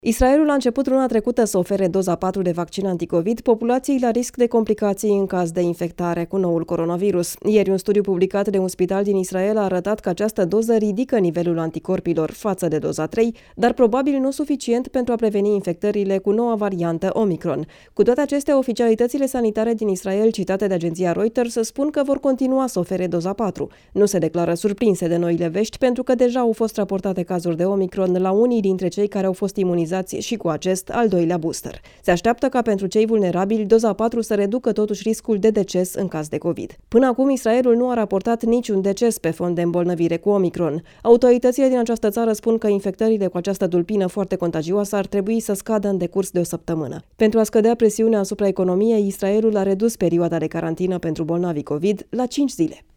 Israelul a început luna trecută să ofere doza 4 de vaccin anticovid populației la risc de complicații în caz de infectare cu noul coronavirus. Ieri, un studiu publicat de un spital din Israel a arătat că această doză ridică nivelul anticorpilor față de doza 3, dar probabil nu suficient pentru a preveni infectările cu noua variantă Omicron. Cu toate acestea, oficialitățile sanitare din Israel, citate de agenția Reuters, spun că vor continua să ofere doza 4. Nu se declară surprinse de noile vești, pentru că deja au fost raportate cazuri de Omicron la unii dintre cei care au fost imunizați și cu acest al doilea booster. Se așteaptă ca pentru cei vulnerabili doza 4 să reducă totuși riscul de deces în caz de COVID. Până acum, Israelul nu a raportat niciun deces pe fond de îmbolnăvire cu Omicron. Autoritățile din această țară spun că infectările cu această tulpină foarte contagioasă ar trebui să scadă în decurs de o săptămână. Pentru a scădea presiunea asupra economiei, Israelul a redus perioada de carantină pentru bolnavii COVID la 5 zile.